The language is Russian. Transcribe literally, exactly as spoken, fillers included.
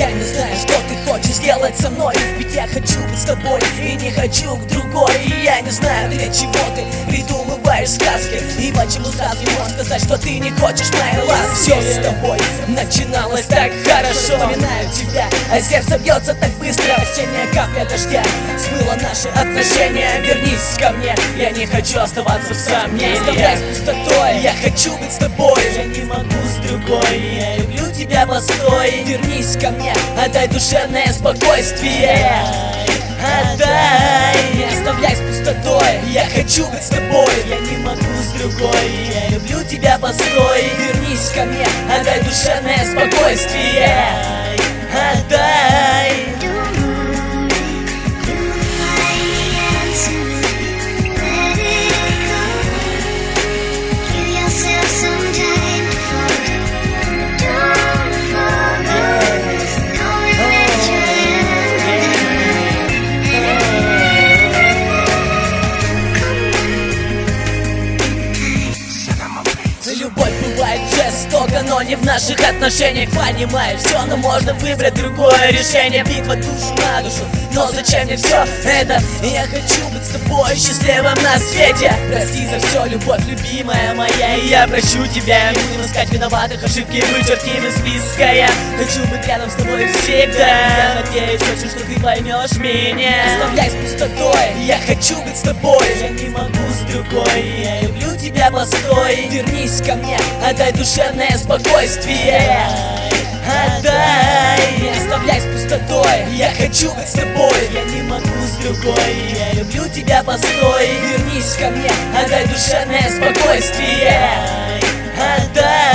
Я не знаю, что ты хочешь сделать со мной, ведь я хочу быть с тобой и не хочу к другой. И я не знаю, для чего ты придумываешь сказки, и почему сразу не можешь сказать, что ты не хочешь моей ласки. Все с тобой начиналось так хорошо, вспоминаю тебя, а сердце бьется так быстро. Осенняя капля дождя смыла наши отношения. Вернись ко мне, я не хочу оставаться в сомнении. Оставляй с пустотой, я хочу быть с тобой, я не могу с другой. Я люблю тебя, постой. Вернись ко мне, отдай душевное спокойствие. Отдай, не оставляй с пустотой, я хочу быть с тобой, я не могу с другой. Я люблю тебя, постой. Вернись ко мне, отдай душевное спокойствие. Отдай. Любовь бывает жестоко, но не в наших отношениях. Понимаешь, все, но можно выбрать другое решение. Битва душу на душу, но зачем мне все это? Я хочу быть с тобой счастливым на свете. Прости за все, любовь любимая моя, и я прощу тебя. Не будем искать виноватых, ошибки вычеркнем из списка. Я хочу быть рядом с тобой всегда. Я надеюсь очень, что ты поймешь меня. Оставляй с пустотой, я хочу быть с тобой, я не могу с другой. Я люблю тебя, постой. Вернись ко мне, отдай душевное спокойствие. Отдай, не оставляй с пустотой, я хочу быть с тобой, я не могу с другой. Я люблю тебя, постой. Вернись ко мне, отдай душевное спокойствие. Отдай.